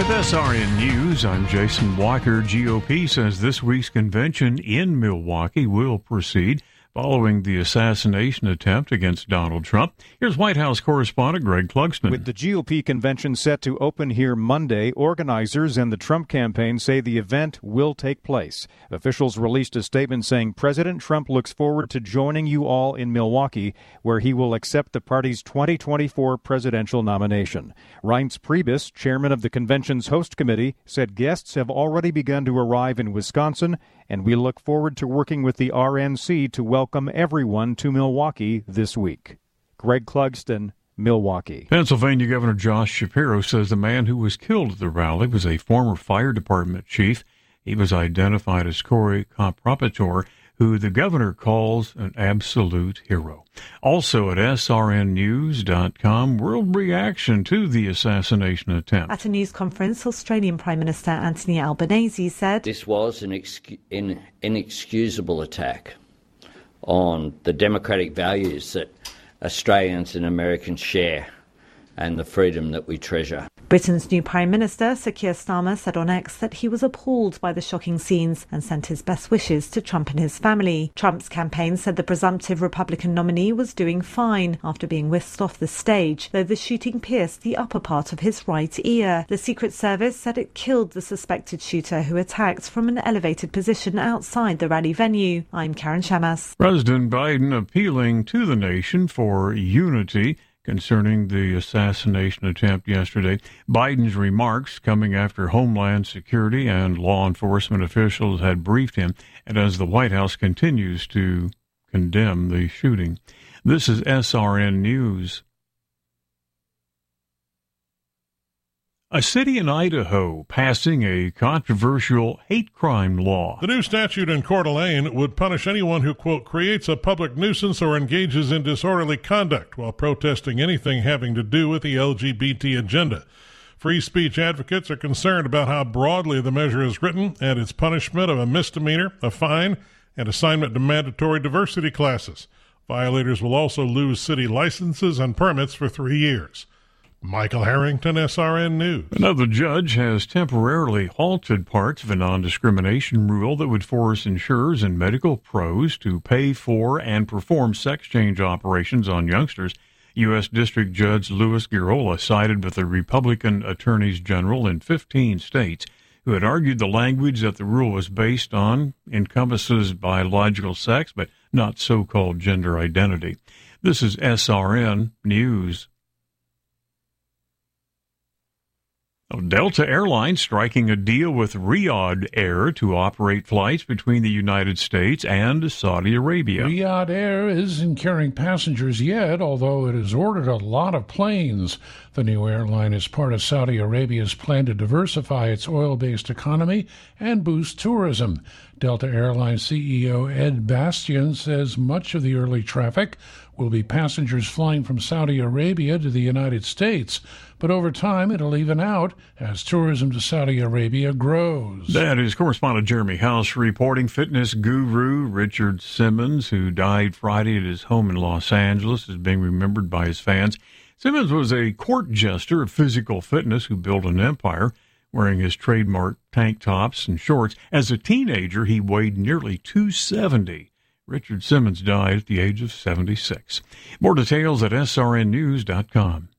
With SRN News, I'm Jason Walker. GOP says this week's convention in Milwaukee will proceed following the assassination attempt against Donald Trump. Here's White House correspondent Greg Clugston. With the GOP convention set to open here Monday, organizers and the Trump campaign say the event will take place. Officials released a statement saying President Trump looks forward to joining you all in Milwaukee, where he will accept the party's 2024 presidential nomination. Reince Priebus, chairman of the convention's host committee, said guests have already begun to arrive in Wisconsin, and we look forward to working with the RNC to welcome everyone to Milwaukee this week. Greg Clugston, Milwaukee. Pennsylvania Governor Josh Shapiro says the man who was killed at the rally was a former fire department chief. He was identified as Corey Compropator, who the governor calls an absolute hero. Also at srnnews.com, world reaction to the assassination attempt. At a news conference, Australian Prime Minister Anthony Albanese said, "This was an inexcusable attack on the democratic values that Australians and Americans share and the freedom that we treasure." Britain's new Prime Minister, Sir Keir Starmer, said on X that he was appalled by the shocking scenes and sent his best wishes to Trump and his family. Trump's campaign said the presumptive Republican nominee was doing fine after being whisked off the stage, though the shooting pierced the upper part of his right ear. The Secret Service said it killed the suspected shooter who attacked from an elevated position outside the rally venue. I'm Karen Shamas. President Biden appealing to the nation for unity concerning the assassination attempt yesterday. Biden's remarks coming after Homeland Security and law enforcement officials had briefed him, and as the White House continues to condemn the shooting. This is SRN News. A city in Idaho passing a controversial hate crime law. The new statute in Coeur d'Alene would punish anyone who, quote, creates a public nuisance or engages in disorderly conduct while protesting anything having to do with the LGBT agenda. Free speech advocates are concerned about how broadly the measure is written and its punishment of a misdemeanor, a fine, and assignment to mandatory diversity classes. Violators will also lose city licenses and permits for 3 years. Michael Harrington, SRN News. Another judge has temporarily halted parts of a non-discrimination rule that would force insurers and medical pros to pay for and perform sex change operations on youngsters. U.S. District Judge Louis Girola sided with the Republican attorneys general in 15 states who had argued the language that the rule was based on encompasses biological sex, but not so-called gender identity. This is SRN News. Delta Airlines striking a deal with Riyadh Air to operate flights between the United States and Saudi Arabia. Riyadh Air isn't carrying passengers yet, although it has ordered a lot of planes. The new airline is part of Saudi Arabia's plan to diversify its oil-based economy and boost tourism. Delta Airlines CEO Ed Bastian says much of the early traffic will be passengers flying from Saudi Arabia to the United States, but over time it'll even out as tourism to Saudi Arabia grows. That is correspondent Jeremy House reporting. Fitness guru Richard Simmons, who died Friday at his home in Los Angeles, is being remembered by his fans. Simmons was a court jester of physical fitness who built an empire, wearing his trademark tank tops and shorts. As a teenager, he weighed nearly 270. Richard Simmons died at the age of 76. More details at srnnews.com.